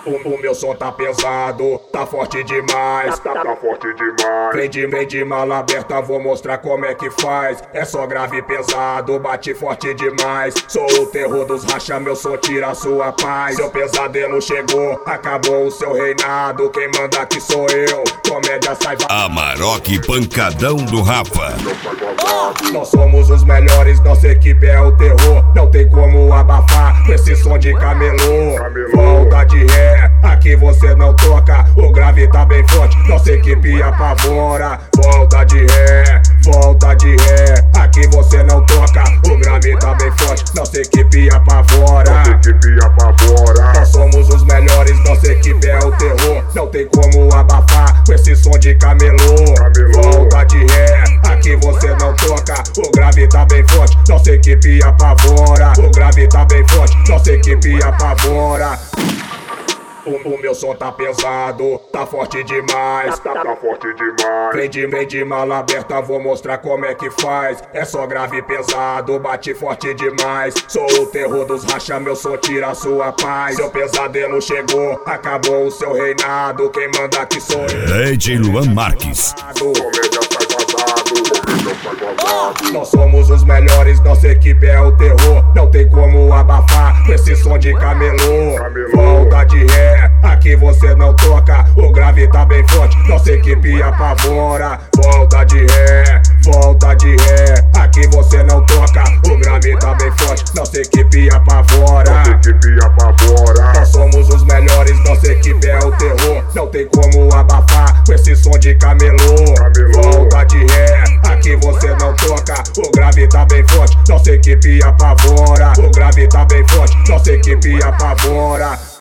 O meu som tá pesado, tá forte demais. Tá forte demais. Vem de mala aberta, vou mostrar como é que faz. É só grave pesado, bate forte demais. Sou o terror dos racha, meu som tira a sua paz. Seu pesadelo chegou, acabou o seu reinado. Quem manda aqui sou eu, comédia sai. Amarok Pancadão do Rafa. Nós somos os melhores, nossa equipe é o terror. Não tem como abafar com esse som de camelô. Volta de ré, aqui você não toca. O grave tá bem forte, nossa equipe apavora. Volta de ré, aqui você não toca. O grave tá bem forte, nossa equipe apavora. Nós somos os melhores, nossa equipe é o terror. Não tem como abafar com esse som de camelô. Volta de ré, aqui você não toca. O grave tá bem forte, nossa equipe apavora. O grave tá bem forte, nossa equipe apavora. O meu som tá pesado, tá forte demais. Tá forte demais. Vem de mala aberta, vou mostrar como é que faz. É só grave pesado, bate forte demais. Sou o terror dos racha, meu som tira a sua paz. Seu pesadelo chegou, acabou o seu reinado. Quem manda aqui sou eu. DJ Luan Marques. Comédia sai vazado. Nós somos os melhores, nossa equipe é o terror. Não tem como abafar com esse som de camelô. Volta de ré, aqui você não toca. O grave tá bem forte, nossa equipe apavora. Volta de ré, aqui você não toca. O grave tá bem forte, nossa equipe apavora. Nós somos os melhores, nossa equipe é o terror. Não tem como abafar com esse som de camelô. Volta de ré, aqui você não toca. O grave tá bem forte, nossa equipe apavora. O grave tá bem forte, nossa equipe apavora.